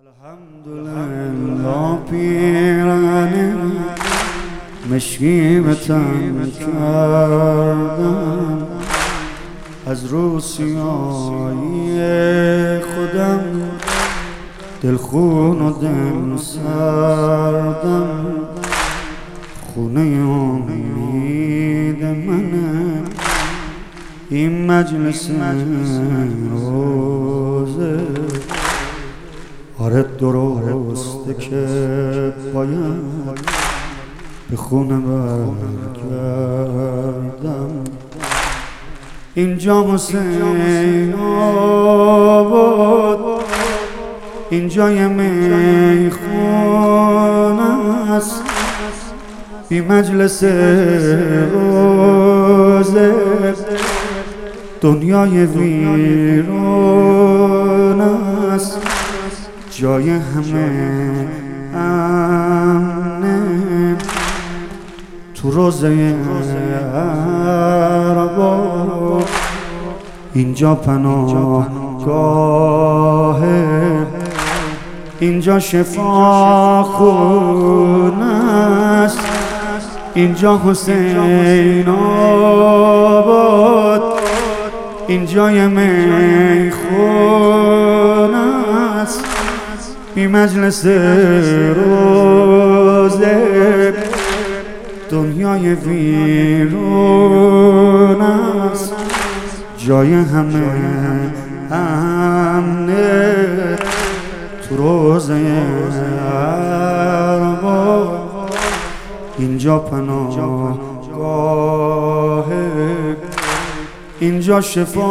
الحمدلله پیرانه مشکی به تن کردم، از روسیایی خودم دلخون و دل سردم. خونه امید منه این مجلس روزه، آره درسته که باید به خونه برگردم. اینجا حسین آباد، اینجا یه میخونه است، بی مجلس روزه دنیای ویران است، جای همه امنه تو روزه ارباب. اینجا پناهگاهه، اینجا شفاخونه است، اینجا حسین آباد، اینجا یه میخونه است، بی مجلس روزه دنیای ویرون است، جای همه امنه تو روزه ارباب. اینجا پناهگاهه، اینجا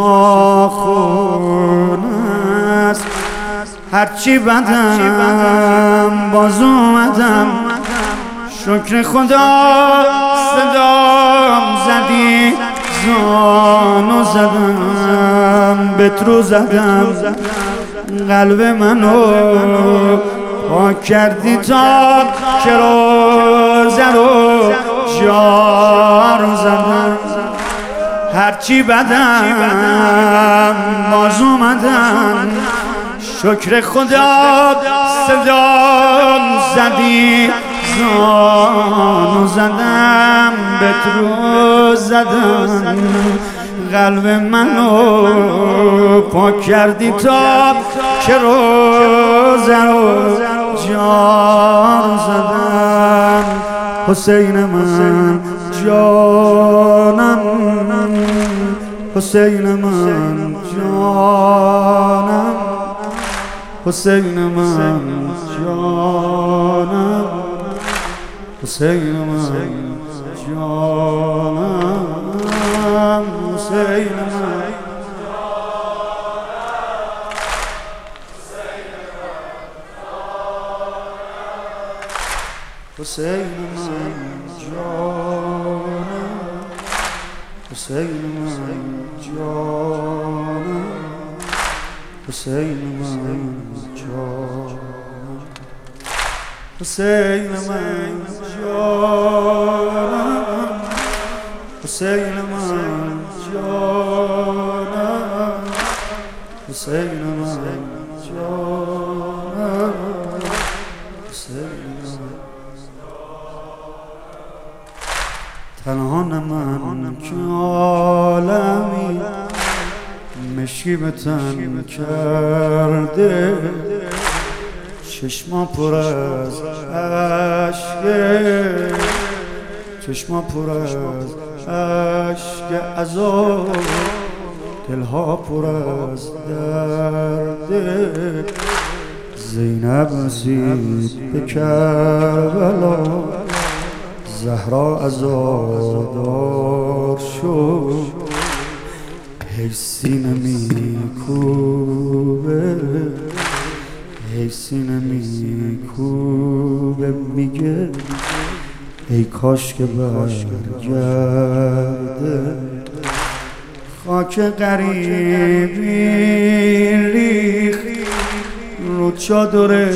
شفاخونه است. هرچی بدم باز اومدم، شکر خدا صدام زدی، زانو زدم بترو زدم، قلب منو پاک کردی تا که روزه رو جار زدم. هرچی بدم باز اومدم، شکر خدا صدام زدی، زانو زدم بترو زدم، قلب منو پاک کردی تا که روزه رو جان زدم. حسین من جانم، حسین من جانم، حسین من جانم، حسین من جانم، حسین من حسین من جانم، حسین من جانم، حسین من جانم، حسین من جانم، حسین من جانم، حسین من جانم، حسین من. تنها نه من که عالمی مشکی به تن کرده، چشما پر از عشقه، چشما پر از عشق عذاب، دلها پر از درده. زینب رسید به کربلا، زهرا عزادار شد، ای سینه میکوبه، ای سینه میکوبه، میگه ای کاش که برگرده. خاک غریبی ریخ رو چادر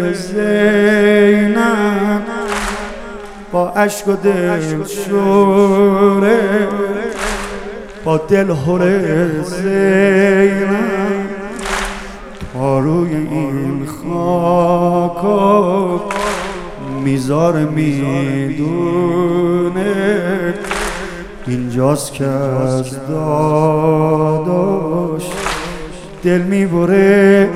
زینب، با عشق و دل شوره، با دل هره زینب، تا روی این خاک میذاره میدونه اینجاست که از داداش دل میبره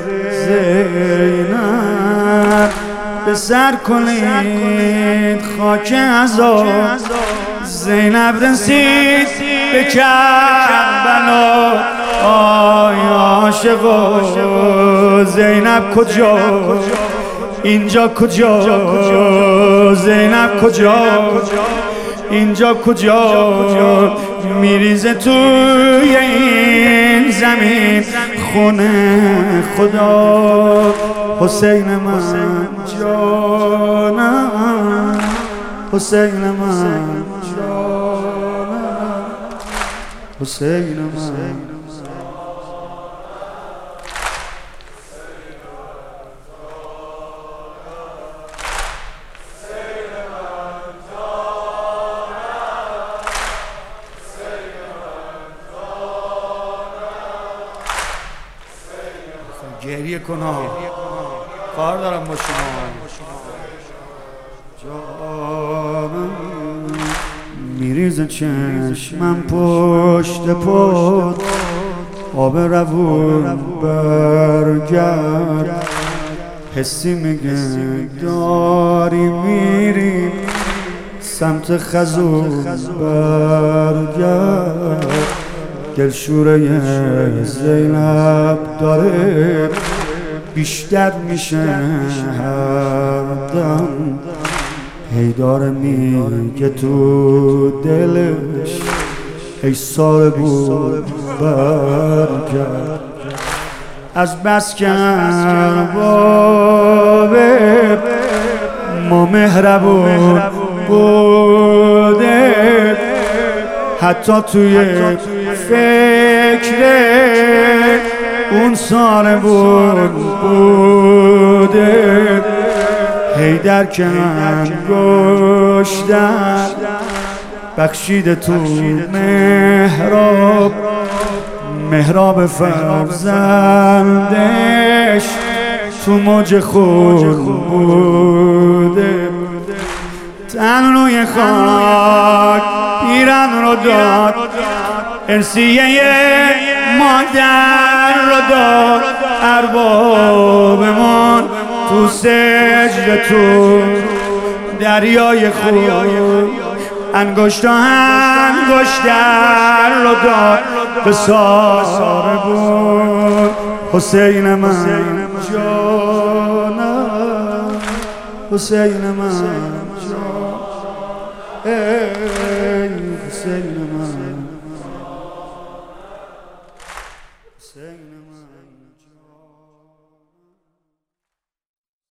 زینب. به سر کنید خاک عزا زینب رسید به کربلا. آی عاشقا زینب کجا؟ اینجا کجا؟ زینب کجا؟ اینجا کجا؟ میریزه توی این زمین خونه خدا. حسین من جانم، حسین من جانم، حسین من. گریه کن کار دارم با شما جانم. میریزه چشمم پشت پات آب روون برگرد. حسی میگه داری میری سمت خزون برگرد. دلشوره زینب داره بیشتر میشه هر دم. حیدر میگه تو دلش ای سال بود برگرد. از بس که ارباب ما مهربون بوده حتی توی فکر اون سال بوده. حیدر که من گشتم بخشیده تو محراب فرزندش تو موج خون بوده. تن روی خاک پیرن رو داد ارسیه مادر رو داد. اربابمون تو سجده تو دریای خون انگشتر رو داد به ساره بود. حسین من جانم، حسین من جانم، ای حسین من، حسین من.